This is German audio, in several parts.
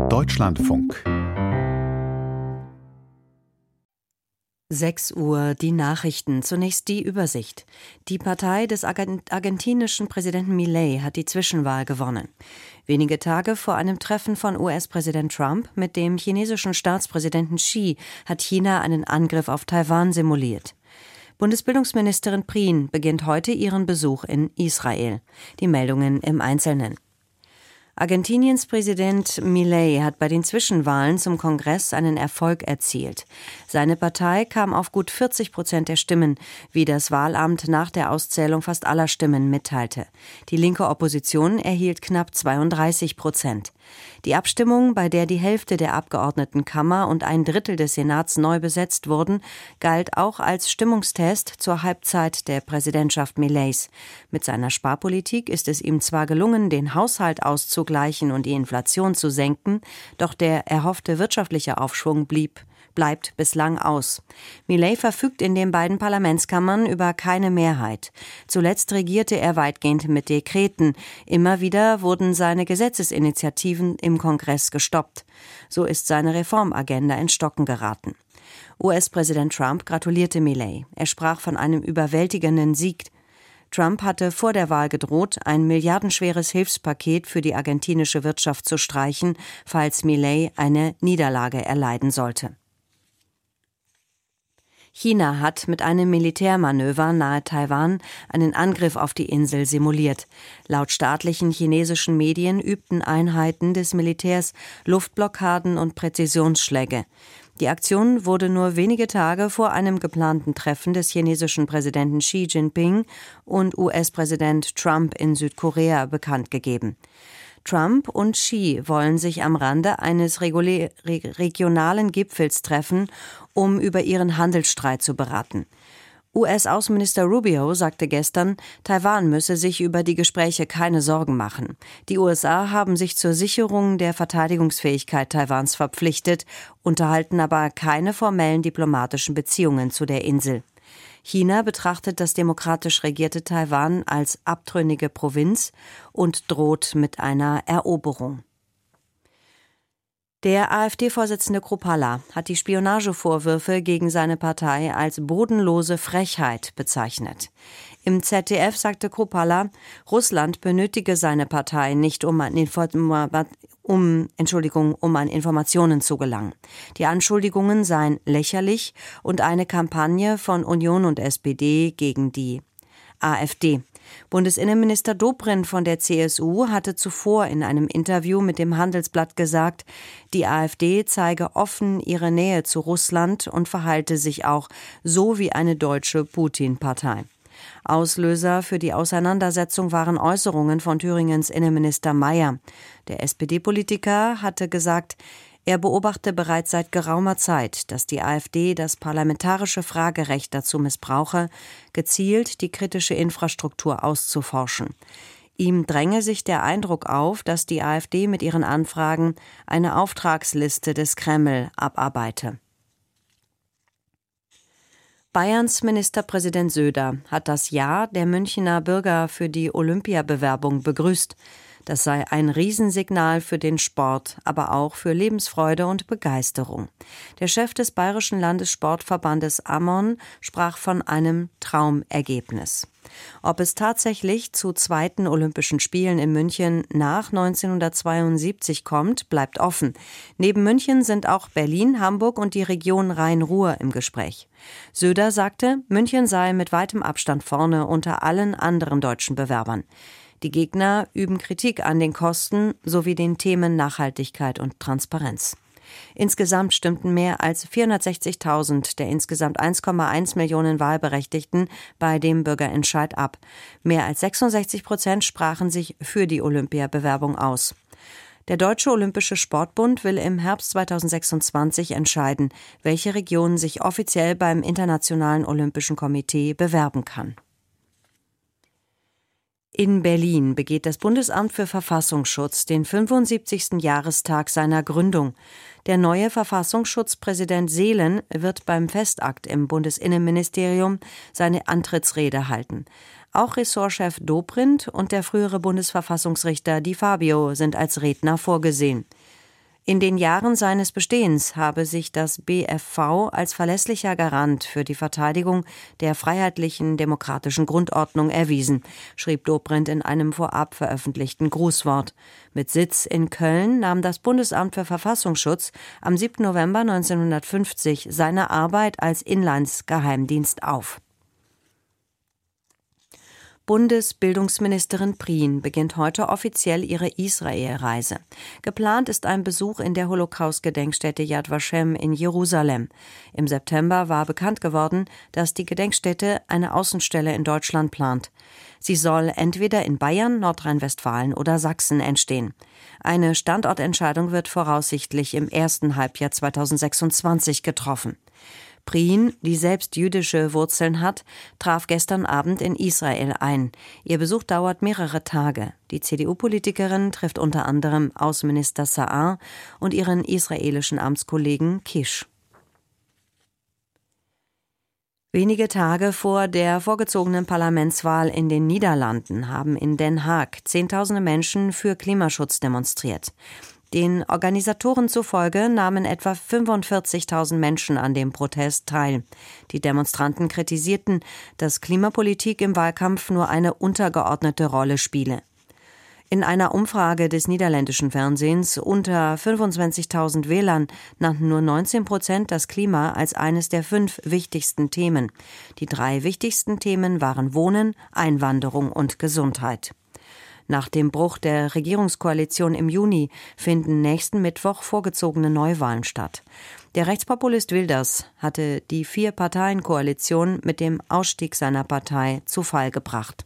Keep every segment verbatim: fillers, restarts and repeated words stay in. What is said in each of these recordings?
Deutschlandfunk. sechs Uhr, die Nachrichten. Zunächst die Übersicht. Die Partei des argentinischen Präsidenten Milei hat die Zwischenwahl gewonnen. Wenige Tage vor einem Treffen von U S-Präsident Trump mit dem chinesischen Staatspräsidenten Xi hat China einen Angriff auf Taiwan simuliert. Bundesbildungsministerin Prien beginnt heute ihren Besuch in Israel. Die Meldungen im Einzelnen. Argentiniens Präsident Milei hat bei den Zwischenwahlen zum Kongress einen Erfolg erzielt. Seine Partei kam auf gut vierzig Prozent der Stimmen, wie das Wahlamt nach der Auszählung fast aller Stimmen mitteilte. Die linke Opposition erhielt knapp zweiunddreißig Prozent. Die Abstimmung, bei der die Hälfte der Abgeordnetenkammer und ein Drittel des Senats neu besetzt wurden, galt auch als Stimmungstest zur Halbzeit der Präsidentschaft Milleis. Mit seiner Sparpolitik ist es ihm zwar gelungen, den Haushalt auszugleichen und die Inflation zu senken, doch der erhoffte wirtschaftliche Aufschwung blieb bleibt bislang aus. Milei verfügt in den beiden Parlamentskammern über keine Mehrheit. Zuletzt regierte er weitgehend mit Dekreten. Immer wieder wurden seine Gesetzesinitiativen im Kongress gestoppt. So ist seine Reformagenda ins Stocken geraten. U S-Präsident Trump gratulierte Milei. Er sprach von einem überwältigenden Sieg. Trump hatte vor der Wahl gedroht, ein milliardenschweres Hilfspaket für die argentinische Wirtschaft zu streichen, falls Milei eine Niederlage erleiden sollte. China hat mit einem Militärmanöver nahe Taiwan einen Angriff auf die Insel simuliert. Laut staatlichen chinesischen Medien übten Einheiten des Militärs Luftblockaden und Präzisionsschläge. Die Aktion wurde nur wenige Tage vor einem geplanten Treffen des chinesischen Präsidenten Xi Jinping und U S-Präsident Trump in Südkorea bekannt gegeben. Trump und Xi wollen sich am Rande eines regulä- re- regionalen Gipfels treffen, um über ihren Handelsstreit zu beraten. U S-Außenminister Rubio sagte gestern, Taiwan müsse sich über die Gespräche keine Sorgen machen. Die U S A haben sich zur Sicherung der Verteidigungsfähigkeit Taiwans verpflichtet, unterhalten aber keine formellen diplomatischen Beziehungen zu der Insel. China betrachtet das demokratisch regierte Taiwan als abtrünnige Provinz und droht mit einer Eroberung. Der AfD-Vorsitzende Kruppalla hat die Spionagevorwürfe gegen seine Partei als bodenlose Frechheit bezeichnet. Im Z D F sagte Kruppalla, Russland benötige seine Partei nicht, um an, Inform- um, Entschuldigung, um an Informationen zu gelangen. Die Anschuldigungen seien lächerlich und eine Kampagne von Union und S P D gegen die AfD. Bundesinnenminister Dobrindt von der C S U hatte zuvor in einem Interview mit dem Handelsblatt gesagt, die AfD zeige offen ihre Nähe zu Russland und verhalte sich auch so wie eine deutsche Putin-Partei. Auslöser für die Auseinandersetzung waren Äußerungen von Thüringens Innenminister Mayer. Der S P D-Politiker hatte gesagt, er beobachte bereits seit geraumer Zeit, dass die AfD das parlamentarische Fragerecht dazu missbrauche, gezielt die kritische Infrastruktur auszuforschen. Ihm dränge sich der Eindruck auf, dass die AfD mit ihren Anfragen eine Auftragsliste des Kreml abarbeite. Bayerns Ministerpräsident Söder hat das Ja der Münchener Bürger für die Olympiabewerbung begrüßt. Das sei ein Riesensignal für den Sport, aber auch für Lebensfreude und Begeisterung. Der Chef des Bayerischen Landessportverbandes A M O N sprach von einem Traumergebnis. Ob es tatsächlich zu zweiten Olympischen Spielen in München nach neunzehnhundertzweiundsiebzig kommt, bleibt offen. Neben München sind auch Berlin, Hamburg und die Region Rhein-Ruhr im Gespräch. Söder sagte, München sei mit weitem Abstand vorne unter allen anderen deutschen Bewerbern. Die Gegner üben Kritik an den Kosten sowie den Themen Nachhaltigkeit und Transparenz. Insgesamt stimmten mehr als vierhundertsechzigtausend der insgesamt eins Komma eins Millionen Wahlberechtigten bei dem Bürgerentscheid ab. Mehr als sechsundsechzig Prozent sprachen sich für die Olympiabewerbung aus. Der Deutsche Olympische Sportbund will im Herbst zweitausendsechsundzwanzig entscheiden, welche Region sich offiziell beim Internationalen Olympischen Komitee bewerben kann. In Berlin begeht das Bundesamt für Verfassungsschutz den fünfundsiebzigsten Jahrestag seiner Gründung. Der neue Verfassungsschutzpräsident Seelen wird beim Festakt im Bundesinnenministerium seine Antrittsrede halten. Auch Ressortchef Dobrindt und der frühere Bundesverfassungsrichter Di Fabio sind als Redner vorgesehen. In den Jahren seines Bestehens habe sich das B F V als verlässlicher Garant für die Verteidigung der freiheitlichen demokratischen Grundordnung erwiesen, schrieb Dobrindt in einem vorab veröffentlichten Grußwort. Mit Sitz in Köln nahm das Bundesamt für Verfassungsschutz am siebten November neunzehnhundertfünfzig seine Arbeit als Inlandsgeheimdienst auf. Bundesbildungsministerin Prien beginnt heute offiziell ihre Israelreise. Geplant ist ein Besuch in der Holocaust-Gedenkstätte Yad Vashem in Jerusalem. Im September war bekannt geworden, dass die Gedenkstätte eine Außenstelle in Deutschland plant. Sie soll entweder in Bayern, Nordrhein-Westfalen oder Sachsen entstehen. Eine Standortentscheidung wird voraussichtlich im ersten Halbjahr zweitausendsechsundzwanzig getroffen. Prien, die selbst jüdische Wurzeln hat, traf gestern Abend in Israel ein. Ihr Besuch dauert mehrere Tage. Die C D U-Politikerin trifft unter anderem Außenminister Sa'ar und ihren israelischen Amtskollegen Kish. Wenige Tage vor der vorgezogenen Parlamentswahl in den Niederlanden haben in Den Haag Zehntausende Menschen für Klimaschutz demonstriert. Den Organisatoren zufolge nahmen etwa fünfundvierzigtausend Menschen an dem Protest teil. Die Demonstranten kritisierten, dass Klimapolitik im Wahlkampf nur eine untergeordnete Rolle spiele. In einer Umfrage des niederländischen Fernsehens unter fünfundzwanzigtausend Wählern nannten nur neunzehn Prozent das Klima als eines der fünf wichtigsten Themen. Die drei wichtigsten Themen waren Wohnen, Einwanderung und Gesundheit. Nach dem Bruch der Regierungskoalition im Juni finden nächsten Mittwoch vorgezogene Neuwahlen statt. Der Rechtspopulist Wilders hatte die Vier-Parteien-Koalition mit dem Ausstieg seiner Partei zu Fall gebracht.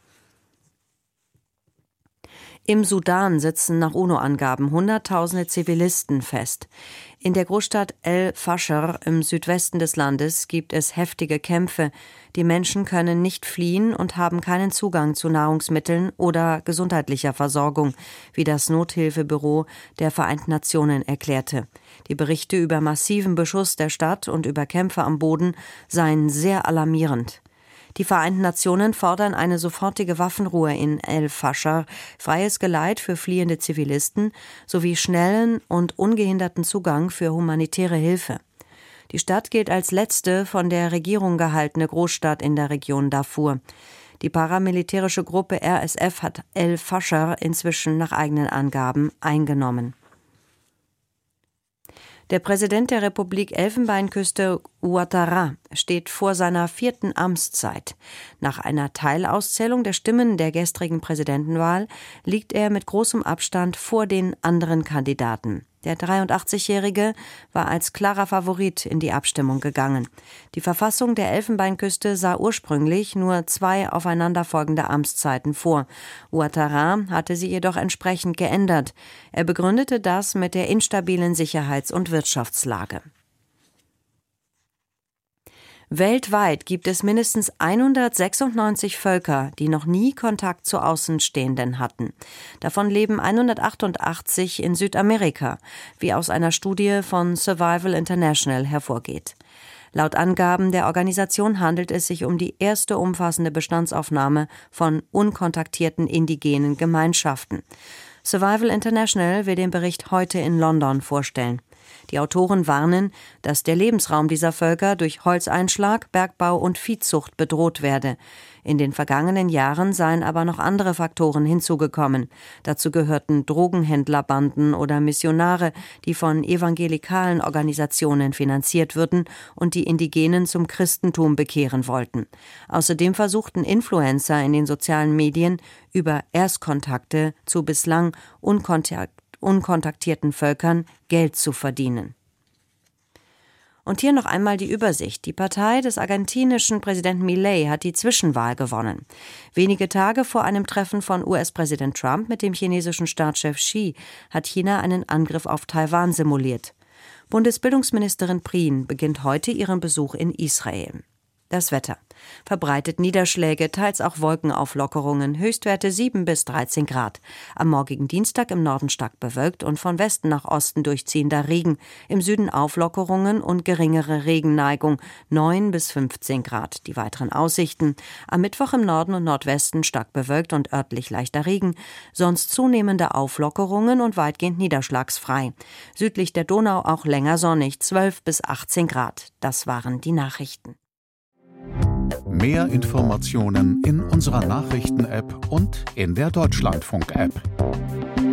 Im Sudan sitzen nach UNO-Angaben Hunderttausende Zivilisten fest. In der Großstadt El-Fasher im Südwesten des Landes gibt es heftige Kämpfe. Die Menschen können nicht fliehen und haben keinen Zugang zu Nahrungsmitteln oder gesundheitlicher Versorgung, wie das Nothilfebüro der Vereinten Nationen erklärte. Die Berichte über massiven Beschuss der Stadt und über Kämpfe am Boden seien sehr alarmierend. Die Vereinten Nationen fordern eine sofortige Waffenruhe in El-Fasher, freies Geleit für fliehende Zivilisten sowie schnellen und ungehinderten Zugang für humanitäre Hilfe. Die Stadt gilt als letzte von der Regierung gehaltene Großstadt in der Region Darfur. Die paramilitärische Gruppe R S F hat El-Fasher inzwischen nach eigenen Angaben eingenommen. Der Präsident der Republik Elfenbeinküste, Ouattara, steht vor seiner vierten Amtszeit. Nach einer Teilauszählung der Stimmen der gestrigen Präsidentenwahl liegt er mit großem Abstand vor den anderen Kandidaten. Der dreiundachtzigjährige war als klarer Favorit in die Abstimmung gegangen. Die Verfassung der Elfenbeinküste sah ursprünglich nur zwei aufeinanderfolgende Amtszeiten vor. Ouattara hatte sie jedoch entsprechend geändert. Er begründete das mit der instabilen Sicherheits- und Wirtschaftslage. Weltweit gibt es mindestens hundertsechsundneunzig Völker, die noch nie Kontakt zu Außenstehenden hatten. Davon leben hundertachtundachtzig in Südamerika, wie aus einer Studie von Survival International hervorgeht. Laut Angaben der Organisation handelt es sich um die erste umfassende Bestandsaufnahme von unkontaktierten indigenen Gemeinschaften. Survival International will den Bericht heute in London vorstellen. Die Autoren warnen, dass der Lebensraum dieser Völker durch Holzeinschlag, Bergbau und Viehzucht bedroht werde. In den vergangenen Jahren seien aber noch andere Faktoren hinzugekommen. Dazu gehörten Drogenhändlerbanden oder Missionare, die von evangelikalen Organisationen finanziert würden und die Indigenen zum Christentum bekehren wollten. Außerdem versuchten Influencer in den sozialen Medien über Erstkontakte zu bislang unkontakt unkontaktierten Völkern Geld zu verdienen. Und hier noch einmal die Übersicht. Die Partei des argentinischen Präsidenten Milei hat die Zwischenwahl gewonnen. Wenige Tage vor einem Treffen von U S-Präsident Trump mit dem chinesischen Staatschef Xi hat China einen Angriff auf Taiwan simuliert. Bundesbildungsministerin Prien beginnt heute ihren Besuch in Israel. Das Wetter. Verbreitet Niederschläge, teils auch Wolkenauflockerungen, Höchstwerte sieben bis dreizehn Grad. Am morgigen Dienstag im Norden stark bewölkt und von Westen nach Osten durchziehender Regen. Im Süden Auflockerungen und geringere Regenneigung, neun bis fünfzehn Grad. Die weiteren Aussichten. Am Mittwoch im Norden und Nordwesten stark bewölkt und örtlich leichter Regen. Sonst zunehmende Auflockerungen und weitgehend niederschlagsfrei. Südlich der Donau auch länger sonnig, zwölf bis achtzehn Grad. Das waren die Nachrichten. Mehr Informationen in unserer Nachrichten-App und in der Deutschlandfunk-App.